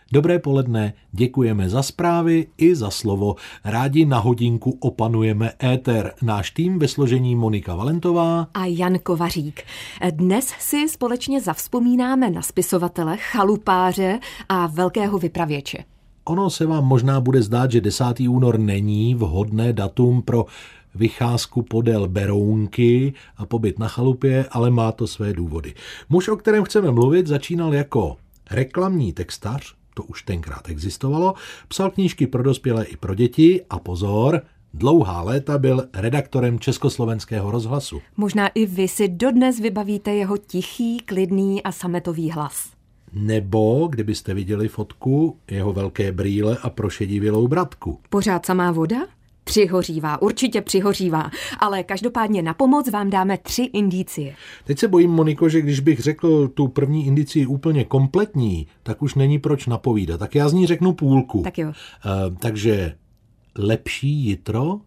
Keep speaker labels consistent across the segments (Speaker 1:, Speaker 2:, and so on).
Speaker 1: Dobré poledne, děkujeme za zprávy i za slovo. Rádi na hodinku opanujeme éter. Náš tým ve složení Monika Valentová
Speaker 2: a Jan Kovařík. Dnes si společně zavzpomínáme na spisovatele, chalupáře a velkého vypravěče.
Speaker 1: Ono se vám možná bude zdát, že 10. únor není vhodné datum pro vycházku podél Berounky a pobyt na chalupě, ale má to své důvody. Muž, o kterém chceme mluvit, začínal jako reklamní textař, to už tenkrát existovalo, psal knížky pro dospělé i pro děti a pozor, dlouhá léta byl redaktorem Československého rozhlasu.
Speaker 2: Možná i vy si dodnes vybavíte jeho tichý, klidný a sametový hlas.
Speaker 1: Nebo, kdybyste viděli fotku, jeho velké brýle a prošedivělou bratku.
Speaker 2: Pořád samá voda? Přihořívá, určitě přihořívá, ale každopádně na pomoc vám dáme 3 indicie.
Speaker 1: Teď se bojím, Moniko, že když bych řekl tu první indicii úplně kompletní, tak už není proč napovídat. Tak já z ní řeknu půlku.
Speaker 2: Tak jo.
Speaker 1: Takže lepší jitro?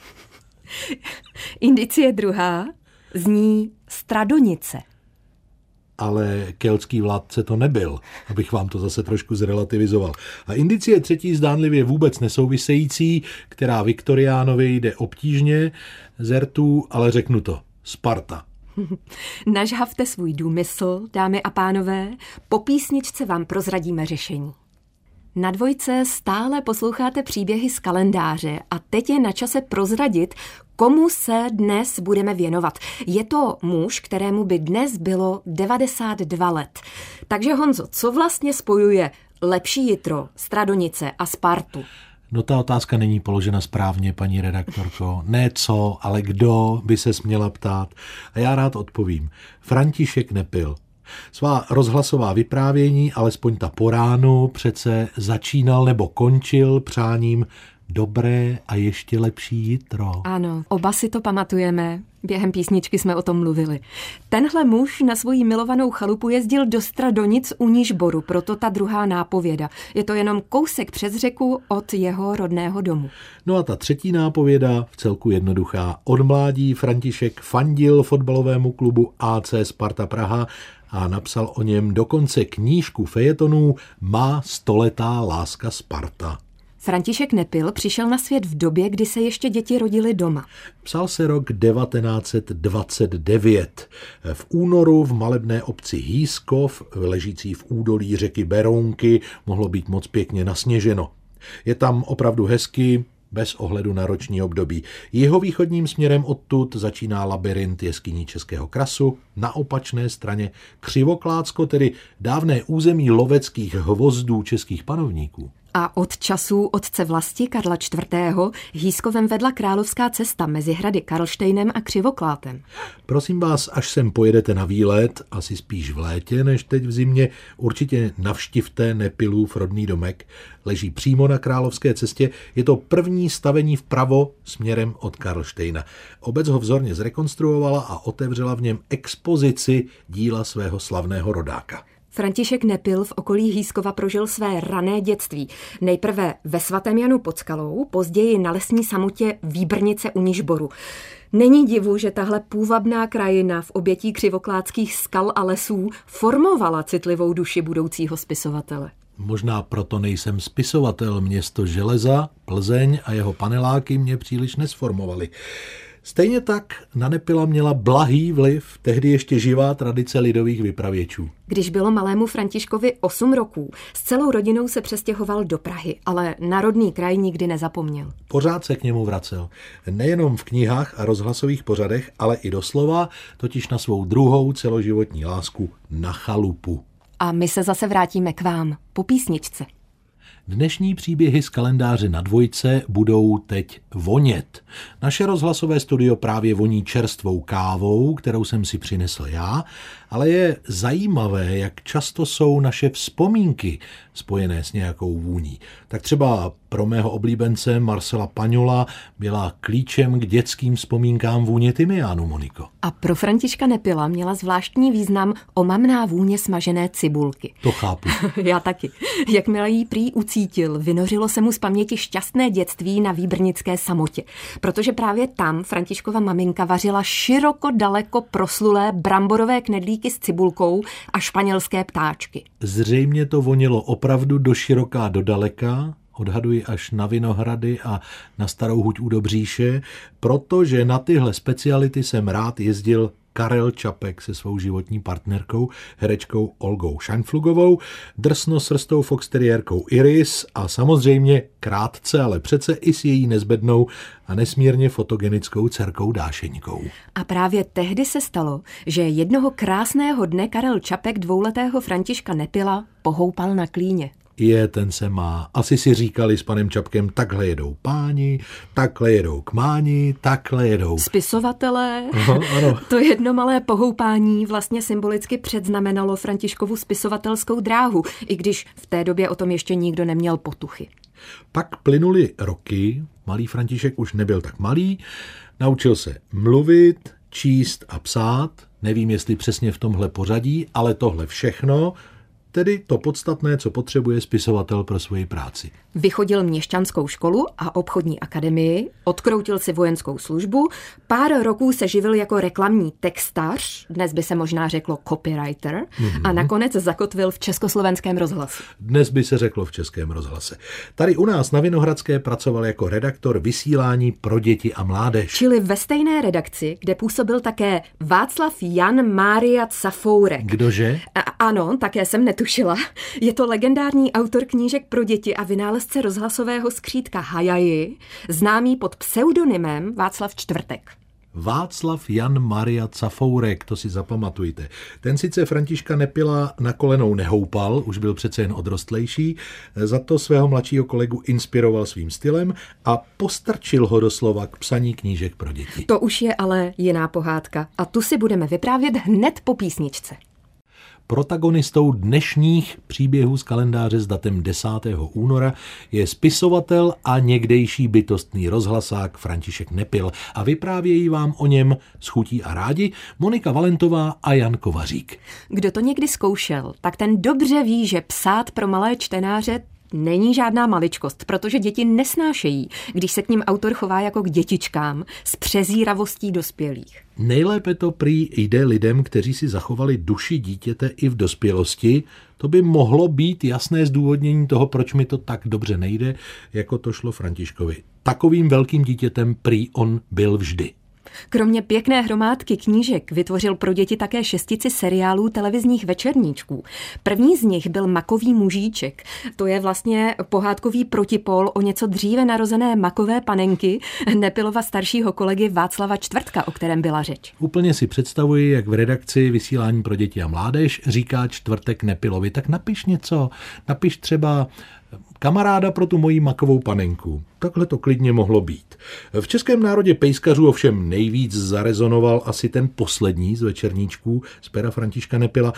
Speaker 2: Indicie druhá zní Stradonice.
Speaker 1: Ale keltský vládce to nebyl, abych vám to zase trošku zrelativizoval. A indicie třetí zdánlivě vůbec nesouvisející, která Viktoriánovi jde obtížně, zertů, ale řeknu to, Sparta.
Speaker 2: Nažhavte svůj důmysl, dámy a pánové, po písničce vám prozradíme řešení. Na Dvojce stále posloucháte příběhy z kalendáře a teď je na čase prozradit, komu se dnes budeme věnovat. Je to muž, kterému by dnes bylo 92 let. Takže Honzo, co vlastně spojuje lepší jitro, Stradonice a Spartu?
Speaker 1: No ta otázka není položena správně, paní redaktorko. Ne co, ale kdo by se směla ptát. A já rád odpovím. František Nepil. Svá rozhlasová vyprávění, alespoň ta po ránu, přece začínal nebo končil přáním dobré a ještě lepší jitro.
Speaker 2: Ano, oba si to pamatujeme. Během písničky jsme o tom mluvili. Tenhle muž na svoji milovanou chalupu jezdil do Stradonic u Nižboru, proto ta druhá nápověda. Je to jenom kousek přes řeku od jeho rodného domu.
Speaker 1: No a ta třetí nápověda vcelku jednoduchá. Od mládí František fandil fotbalovému klubu AC Sparta Praha a napsal o něm dokonce knížku fejetonů Má stoletá láska Sparta.
Speaker 2: František Nepil přišel na svět v době, kdy se ještě děti rodily doma.
Speaker 1: Psal se rok 1929. V únoru v malebné obci Hýskov, ležící v údolí řeky Berounky, mohlo být moc pěkně nasněženo. Je tam opravdu hezky, bez ohledu na roční období. Jihovýchodním směrem odtud začíná labyrint jeskyní Českého krasu, na opačné straně Křivoklácko, tedy dávné území loveckých hvozdů českých panovníků.
Speaker 2: A od časů otce vlasti Karla IV. Hýskovem vedla královská cesta mezi hrady Karlštejnem a Křivoklátem.
Speaker 1: Prosím vás, až sem pojedete na výlet, asi spíš v létě než teď v zimě, určitě navštivte Nepilův rodný domek. Leží přímo na královské cestě, je to první stavení vpravo směrem od Karlštejna. Obec ho vzorně zrekonstruovala a otevřela v něm expozici díla svého slavného rodáka.
Speaker 2: František Nepil v okolí Hýskova prožil své rané dětství. Nejprve ve Svatém Janu pod Skalou, později na lesní samotě Výbrnice u Nižboru. Není divu, že tahle půvabná krajina v obětí křivoklátských skal a lesů formovala citlivou duši budoucího spisovatele.
Speaker 1: Možná proto nejsem spisovatel, město železa, Plzeň a jeho paneláky mě příliš nesformovaly. Stejně tak na Nepila měla blahý vliv tehdy ještě živá tradice lidových vypravěčů.
Speaker 2: Když bylo malému Františkovi 8 roků, s celou rodinou se přestěhoval do Prahy, ale na rodný kraj nikdy nezapomněl.
Speaker 1: Pořád se k němu vracel. Nejenom v knihách a rozhlasových pořadech, ale i doslova, totiž na svou druhou celoživotní lásku na chalupu.
Speaker 2: A my se zase vrátíme k vám po písničce.
Speaker 1: Dnešní příběhy z kalendáře na Dvojce budou teď vonět. Naše rozhlasové studio právě voní čerstvou kávou, kterou jsem si přinesl já, ale je zajímavé, jak často jsou naše vzpomínky spojené s nějakou vůní. Tak třeba pro mého oblíbence Marcela Paňola byla klíčem k dětským vzpomínkám vůně tymiánu, Moniko.
Speaker 2: A pro Františka Nepila měla zvláštní význam omamná vůně smažené cibulky.
Speaker 1: To chápu.
Speaker 2: Já taky. Jakmile jí prý ucítil, vynořilo se mu z paměti šťastné dětství na výbrnické samotě. Protože právě tam Františkova maminka vařila široko daleko proslulé bramborové knedlíky rohlíky s cibulkou a španělské ptáčky.
Speaker 1: Zřejmě to vonilo opravdu do široká do daleka, odhaduji až na Vinohrady a na Starou Huť u Dobříše, protože na tyhle speciality jsem rád jezdil Karel Čapek se svou životní partnerkou, herečkou Olgou Šajnflugovou, drsnosrstou foxteriérkou Iris a samozřejmě krátce, ale přece i s její nezbednou a nesmírně fotogenickou dcerkou Dášeňkou.
Speaker 2: A právě tehdy se stalo, že jednoho krásného dne Karel Čapek dvouletého Františka Nepila pohoupal na klíně.
Speaker 1: Ten se má. Asi si říkali s panem Čapkem, takhle jedou páni, takhle jedou kmáni, takhle jedou
Speaker 2: spisovatelé.
Speaker 1: Ano.
Speaker 2: To jedno malé pohoupání vlastně symbolicky předznamenalo Františkovu spisovatelskou dráhu, i když v té době o tom ještě nikdo neměl potuchy.
Speaker 1: Pak plynuly roky, malý František už nebyl tak malý, naučil se mluvit, číst a psát, nevím, jestli přesně v tomhle pořadí, ale tohle všechno, tedy to podstatné, co potřebuje spisovatel pro svoji práci.
Speaker 2: Vychodil měšťanskou školu a obchodní akademii, odkroutil si vojenskou službu, pár roků se živil jako reklamní textař, dnes by se možná řeklo copywriter, a nakonec zakotvil v Československém rozhlasu.
Speaker 1: Dnes by se řeklo v Českém rozhlase. Tady u nás na Vinohradské pracoval jako redaktor vysílání pro děti a mládež.
Speaker 2: Čili ve stejné redakci, kde působil také Václav Jan Mária Cafourek.
Speaker 1: Kdože?
Speaker 2: Ano, také jsem netušila. Je to legendární autor knížek pro děti a vynálezce rozhlasového skřítka Hajaji, známý pod pseudonymem Václav Čtvrtek.
Speaker 1: Václav Jan Maria Cafourek, to si zapamatujte. Ten sice Františka Nepila na kolenou nehoupal, už byl přece jen odrostlejší, za to svého mladšího kolegu inspiroval svým stylem a postrčil ho doslova k psaní knížek pro děti.
Speaker 2: To už je ale jiná pohádka a tu si budeme vyprávět hned po písničce.
Speaker 1: Protagonistou dnešních příběhů z kalendáře s datem 10. února je spisovatel a někdejší bytostný rozhlasák František Nepil a vyprávějí vám o něm s chutí a rádi Monika Valentová a Jan Kovařík.
Speaker 2: Kdo to někdy zkoušel, tak ten dobře ví, že psát pro malé čtenáře není žádná maličkost, protože děti nesnášejí, když se k ním autor chová jako k dětičkám s přezíravostí dospělých.
Speaker 1: Nejlépe to prý jde lidem, kteří si zachovali duši dítěte i v dospělosti. To by mohlo být jasné zdůvodnění toho, proč mi to tak dobře nejde, jako to šlo Františkovi. Takovým velkým dítětem prý on byl vždy.
Speaker 2: Kromě pěkné hromádky knížek vytvořil pro děti také 6 seriálů televizních večerníčků. První z nich byl Makový mužíček. To je vlastně pohádkový protipol o něco dříve narozené makové panenky Nepilova staršího kolegy Václava Čtvrtka, o kterém byla řeč.
Speaker 1: Úplně si představuji, jak v redakci vysílání pro děti a mládež říká Čtvrtek Nepilovi, tak napiš něco, napiš třeba kamaráda pro tu moji makovou panenku. Takhle to klidně mohlo být. V českém národě pejskařů ovšem nejvíc zarezonoval asi ten poslední z večerníčků z pera Františka Nepila,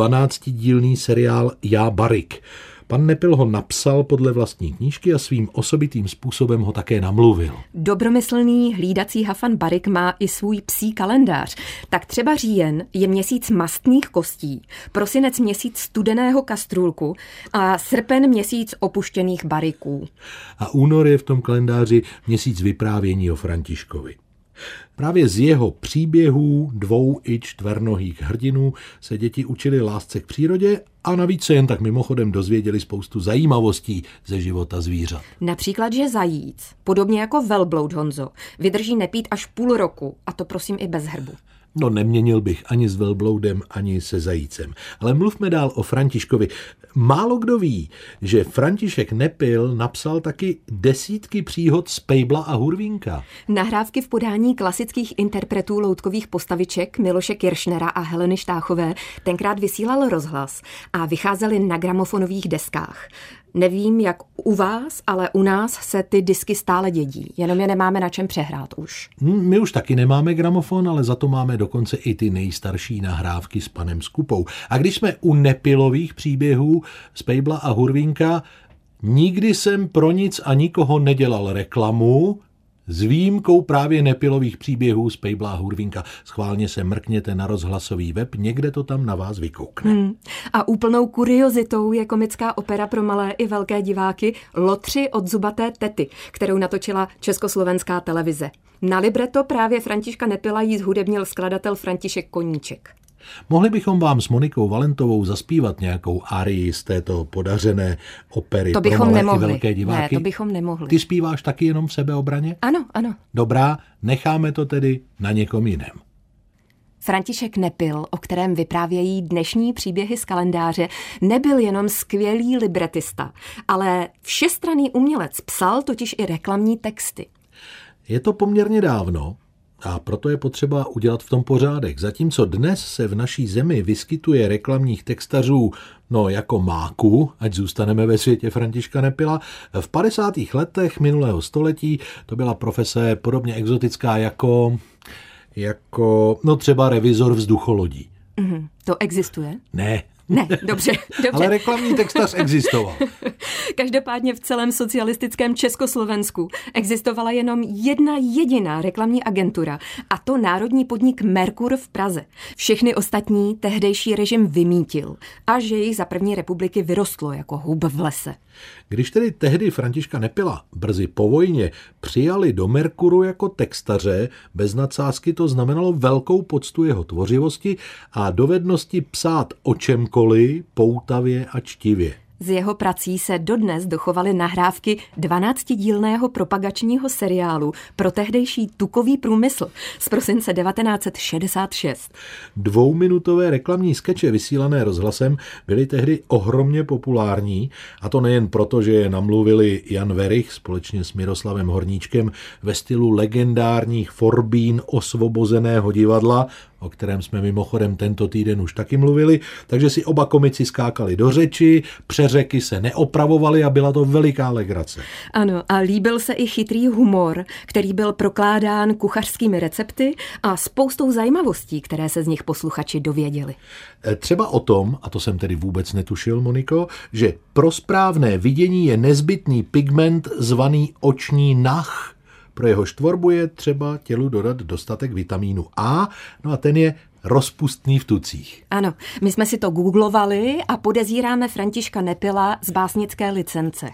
Speaker 1: 12dílný seriál Já Barik. Pan Nepil ho napsal podle vlastní knížky a svým osobitým způsobem ho také namluvil.
Speaker 2: Dobromyslný hlídací hafan Barik má i svůj psí kalendář. Tak třeba říjen je měsíc mastných kostí, prosinec měsíc studeného kastrůlku a srpen měsíc opuštěných bariků.
Speaker 1: A únor je v tom kalendáři měsíc vyprávění o Františkovi. Právě z jeho příběhů 2- i 4nohých hrdinů se děti učili lásce k přírodě a navíc se jen tak mimochodem dozvěděli spoustu zajímavostí ze života zvířat.
Speaker 2: Například, že zajíc, podobně jako velbloud Honzo, vydrží nepít až půl roku, a to prosím i bez hrbu.
Speaker 1: No, neměnil bych ani s velbloudem, ani se zajícem. Ale mluvme dál o Františkovi. Málo kdo ví, že František Nepil napsal taky desítky příhod z Pejbla a Hurvínka.
Speaker 2: Nahrávky v podání klasických interpretů loutkových postaviček Miloše Kiršnera a Heleny Štáchové tenkrát vysílal rozhlas a vycházely na gramofonových deskách. Nevím, jak u vás, ale u nás se ty disky stále dědí, jenom je nemáme na čem přehrát už.
Speaker 1: My už taky nemáme gramofon, ale za to máme dokonce i ty nejstarší nahrávky s panem Skupou. A když jsme u Nepilových příběhů z Pejbla a Hurvínka, nikdy jsem pro nic a nikoho nedělal reklamu, s výjimkou právě Nepilových příběhů z Pejbla a Hurvínka. Schválně se mrkněte na rozhlasový web, někde to tam na vás vykoukne.
Speaker 2: A úplnou kuriozitou je komická opera pro malé i velké diváky Lotři od zubaté tety, kterou natočila Československá televize. Na libreto právě Františka Nepila jí zhudebnil skladatel František Koníček.
Speaker 1: Mohli bychom vám s Monikou Valentovou zaspívat nějakou arii z této podařené opery
Speaker 2: to bychom
Speaker 1: pro malé
Speaker 2: nemohli.
Speaker 1: I velké diváky?
Speaker 2: Ne, to bychom nemohli.
Speaker 1: Ty zpíváš taky jenom v sebeobraně?
Speaker 2: Ano, ano.
Speaker 1: Dobrá, necháme to tedy na někom jiném.
Speaker 2: František Nepil, o kterém vyprávějí dnešní příběhy z kalendáře, nebyl jenom skvělý libretista, ale všestranný umělec, psal totiž i reklamní texty.
Speaker 1: Je to poměrně dávno a proto je potřeba udělat v tom pořádek. Zatímco dnes se v naší zemi vyskytuje reklamních textařů jako máku, ať zůstaneme ve světě Františka Nepila, v 50. letech minulého století to byla profese podobně exotická jako třeba revizor vzducholodí.
Speaker 2: To existuje?
Speaker 1: Ne,
Speaker 2: dobře.
Speaker 1: Ale reklamní textař existoval.
Speaker 2: Každopádně v celém socialistickém Československu existovala jenom jedna jediná reklamní agentura, a to národní podnik Merkur v Praze. Všechny ostatní tehdejší režim vymítil, až jejich za první republiky vyrostlo jako hub v lese.
Speaker 1: Když tedy tehdy Františka Nepila brzy po vojně přijali do Merkuru jako textaře, bez nadsázky to znamenalo velkou poctu jeho tvořivosti a dovednosti psát o čemkoliv, poutavě a čtivě.
Speaker 2: Z jeho prací se dodnes dochovaly nahrávky 12dílného propagačního seriálu pro tehdejší tukový průmysl z prosince 1966.
Speaker 1: 2minutové reklamní skeče vysílané rozhlasem byly tehdy ohromně populární, a to nejen proto, že je namluvili Jan Werich společně s Miroslavem Horníčkem ve stylu legendárních forbín Osvobozeného divadla, o kterém jsme mimochodem tento týden už taky mluvili, takže si oba komici skákali do řeči, přeřeky se neopravovaly a byla to veliká legrace.
Speaker 2: Ano, a líbil se i chytrý humor, který byl prokládán kuchařskými recepty a spoustou zajímavostí, které se z nich posluchači dověděli.
Speaker 1: Třeba o tom, a to jsem tedy vůbec netušil, Moniko, že pro správné vidění je nezbytný pigment zvaný oční nah. Pro jehož tvorbu je třeba tělu dodat dostatek vitamínu A, a ten je rozpustný v tucích.
Speaker 2: Ano, my jsme si to googlovali a podezíráme Františka Nepila z básnické licence.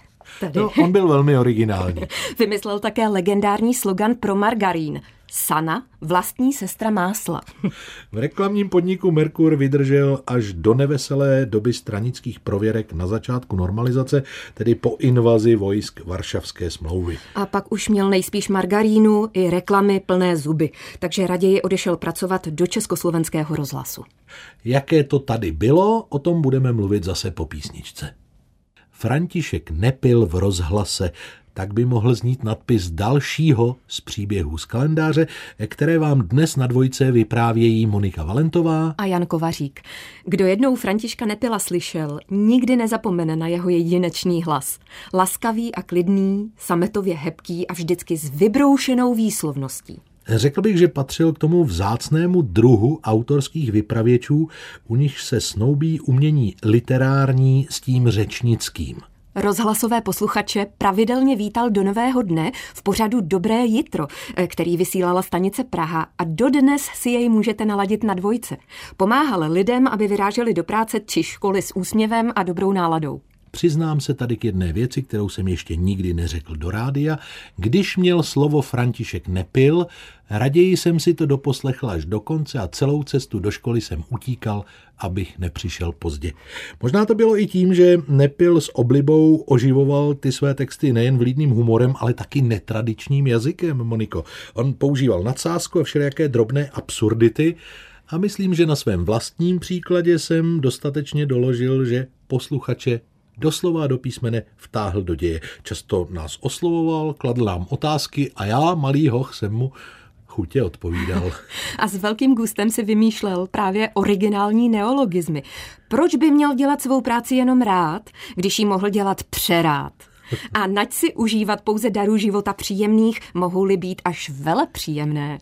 Speaker 1: On byl velmi originální.
Speaker 2: Vymyslel také legendární slogan pro margarín. Sana, vlastní sestra másla.
Speaker 1: V reklamním podniku Merkur vydržel až do neveselé doby stranických prověrek na začátku normalizace, tedy po invazi vojsk Varšavské smlouvy.
Speaker 2: A pak už měl nejspíš margarínu i reklamy plné zuby, takže raději odešel pracovat do Československého rozhlasu.
Speaker 1: Jaké to tady bylo, o tom budeme mluvit zase po písničce. František Nepil v rozhlase, tak by mohl znít nadpis dalšího z příběhů z kalendáře, které vám dnes na dvojce vyprávějí Monika Valentová
Speaker 2: a Jan Kovařík. Kdo jednou Františka Nepila slyšel, nikdy nezapomene na jeho jedinečný hlas. Laskavý a klidný, sametově hebký a vždycky s vybroušenou výslovností.
Speaker 1: Řekl bych, že patřil k tomu vzácnému druhu autorských vypravěčů, u nich se snoubí umění literární s tím řečnickým.
Speaker 2: Rozhlasové posluchače pravidelně vítal do Nového dne v pořadu Dobré jitro, který vysílala stanice Praha, a dodnes si jej můžete naladit na dvojce. Pomáhal lidem, aby vyráželi do práce či školy s úsměvem a dobrou náladou.
Speaker 1: Přiznám se tady k jedné věci, kterou jsem ještě nikdy neřekl do rádia. Když měl slovo František Nepil, raději jsem si to doposlechl až do konce a celou cestu do školy jsem utíkal, abych nepřišel pozdě. Možná to bylo i tím, že Nepil s oblibou oživoval ty své texty nejen vlídným humorem, ale taky netradičním jazykem, Moniko. On používal nadsázku a všelijaké drobné absurdity a myslím, že na svém vlastním příkladě jsem dostatečně doložil, že posluchače doslova do písmene vtáhl do děje. Často nás oslovoval, kladl nám otázky a já, malý hoch, jsem mu chutě odpovídal.
Speaker 2: A s velkým gustem si vymýšlel právě originální neologizmy. Proč by měl dělat svou práci jenom rád, když ji mohl dělat přerád? A nať si užívat pouze darů života příjemných, mohou-li být až velepříjemné.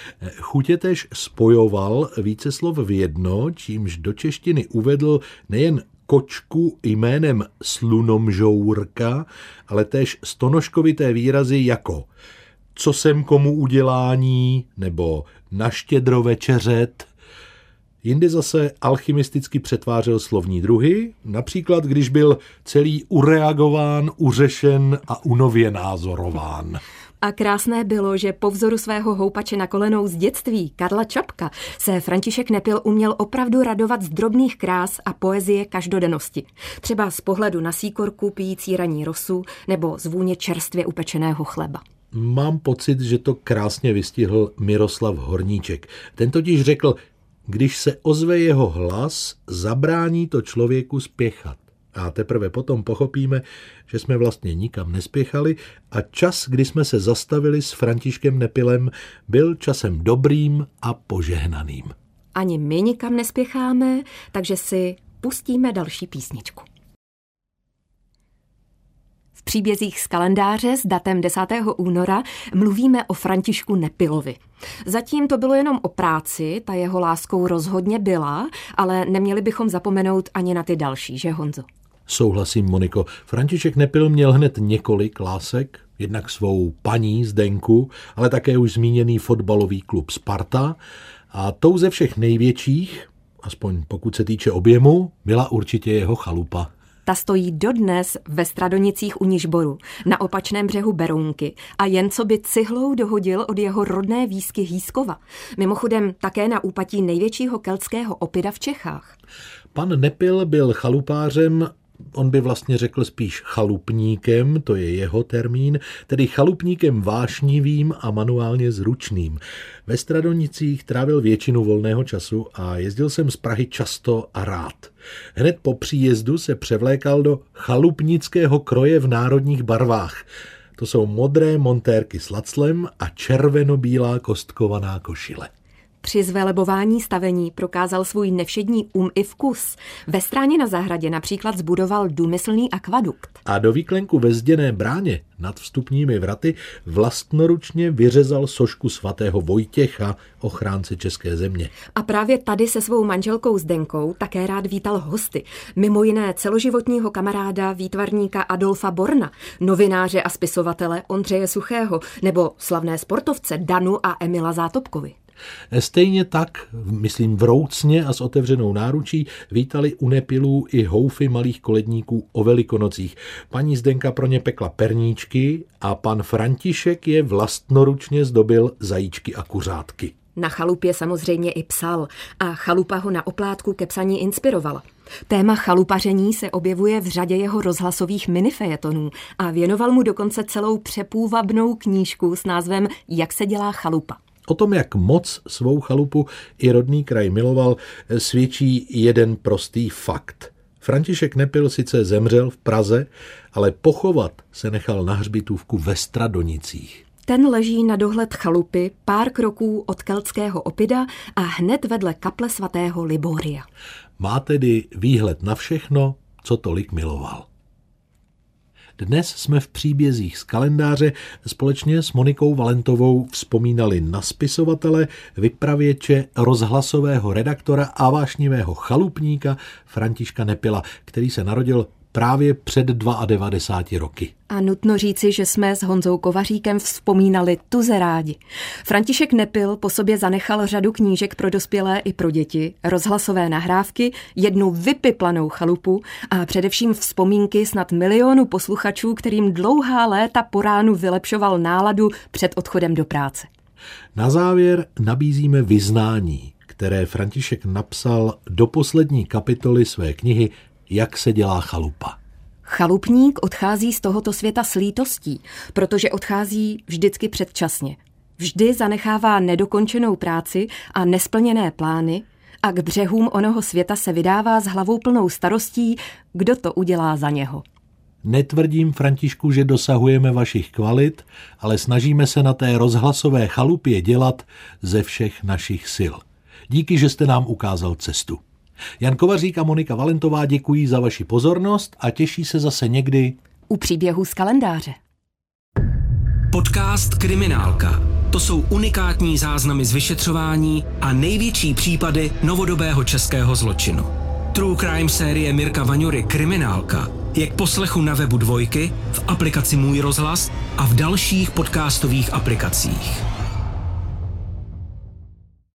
Speaker 1: Chutě též spojoval více slov v jedno, čímž do češtiny uvedl nejen kočku jménem slunomžourka, ale též stonožkovité výrazy jako co jsem komu udělání nebo na štědro večeřet. Jindy zase alchymisticky přetvářel slovní druhy, například když byl celý ureagován, uřešen a unově názorován.
Speaker 2: A krásné bylo, že po vzoru svého houpače na kolenou z dětství Karla Čapka se František Nepil uměl opravdu radovat z drobných krás a poezie každodennosti. Třeba z pohledu na síkorku pijící ranní rosu nebo z vůně čerstvě upečeného chleba.
Speaker 1: Mám pocit, že to krásně vystihl Miroslav Horníček. Ten totiž řekl, když se ozve jeho hlas, zabrání to člověku spěchat. A teprve potom pochopíme, že jsme vlastně nikam nespěchali a čas, kdy jsme se zastavili s Františkem Nepilem, byl časem dobrým a požehnaným.
Speaker 2: Ani my nikam nespěcháme, takže si pustíme další písničku. V příbězích z kalendáře s datem 10. února mluvíme o Františku Nepilovi. Zatím to bylo jenom o práci, ta jeho láskou rozhodně byla, ale neměli bychom zapomenout ani na ty další, že Honzo?
Speaker 1: Souhlasím, Moniko. František Nepil měl hned několik lásek, jednak svou paní Zdenku, ale také už zmíněný fotbalový klub Sparta a tou ze všech největších, aspoň pokud se týče objemu, byla určitě jeho chalupa.
Speaker 2: Ta stojí dodnes ve Stradonicích u Nižboru, na opačném břehu Berounky a jen co by cihlou dohodil od jeho rodné výsky Hýskova. Mimochodem také na úpatí největšího keltského opyda v Čechách.
Speaker 1: Pan Nepil byl chalupářem, on by vlastně řekl spíš chalupníkem, to je jeho termín, tedy chalupníkem vášnivým a manuálně zručným. Ve Stradonicích trávil většinu volného času a jezdil jsem z Prahy často a rád. Hned po příjezdu se převlékal do chalupnického kroje v národních barvách. To jsou modré montérky s laclem a červeno-bílá kostkovaná košile.
Speaker 2: Při zvelebování stavení prokázal svůj nevšední i vkus. Ve Stráni na zahradě například zbudoval důmyslný akvadukt.
Speaker 1: A do výklenku ve zděné bráně nad vstupními vraty vlastnoručně vyřezal sošku svatého Vojtěcha, ochránce české země.
Speaker 2: A právě tady se svou manželkou Zdenkou také rád vítal hosty. Mimo jiné celoživotního kamaráda výtvarníka Adolfa Borna, novináře a spisovatele Ondřeje Suchého nebo slavné sportovce Danu a Emila Zátopkovi.
Speaker 1: Stejně tak, myslím vroucně a s otevřenou náručí, vítali u Nepilů i houfy malých koledníků o Velikonocích. Paní Zdenka pro ně pekla perníčky a pan František je vlastnoručně zdobil zajíčky a kuřátky.
Speaker 2: Na chalupě samozřejmě i psal a chalupa ho na oplátku ke psaní inspirovala. Téma chalupaření se objevuje v řadě jeho rozhlasových minifejetonů a věnoval mu dokonce celou přepůvabnou knížku s názvem Jak se dělá chalupa.
Speaker 1: O tom, jak moc svou chalupu i rodný kraj miloval, svědčí jeden prostý fakt. František Nepil sice zemřel v Praze, ale pochovat se nechal na hřbitovku ve Stradonicích.
Speaker 2: Ten leží na dohled chalupy pár kroků od keltského opyda a hned vedle kaple svatého Liboria.
Speaker 1: Má tedy výhled na všechno, co tolik miloval. Dnes jsme v příbězích z kalendáře společně s Monikou Valentovou vzpomínali na spisovatele, vypravěče, rozhlasového redaktora a vášnivého chalupníka Františka Nepila, který se narodil právě před 92 roky.
Speaker 2: A nutno říci, že jsme s Honzou Kovaříkem vzpomínali tuze rádi. František Nepil po sobě zanechal řadu knížek pro dospělé i pro děti, rozhlasové nahrávky, jednu vypiplanou chalupu a především vzpomínky snad milionu posluchačů, kterým dlouhá léta po ránu vylepšoval náladu před odchodem do práce.
Speaker 1: Na závěr nabízíme vyznání, které František napsal do poslední kapitoly své knihy Jak se dělá chalupa.
Speaker 2: Chalupník odchází z tohoto světa s lítostí, protože odchází vždycky předčasně. Vždy zanechává nedokončenou práci a nesplněné plány a k břehům onoho světa se vydává s hlavou plnou starostí, kdo to udělá za něho.
Speaker 1: Netvrdím, Františku, že dosahujeme vašich kvalit, ale snažíme se na té rozhlasové chalupě dělat ze všech našich sil. Díky, že jste nám ukázal cestu. Jan Kovařík a Monika Valentová děkují za vaši pozornost a těší se zase někdy
Speaker 2: u příběhů z kalendáře.
Speaker 3: Podcast Kriminálka. To jsou unikátní záznamy z vyšetřování a největší případy novodobého českého zločinu. True crime série Mirka Vaňury Kriminálka je k poslechu na webu Dvojky, v aplikaci Můj rozhlas a v dalších podcastových aplikacích.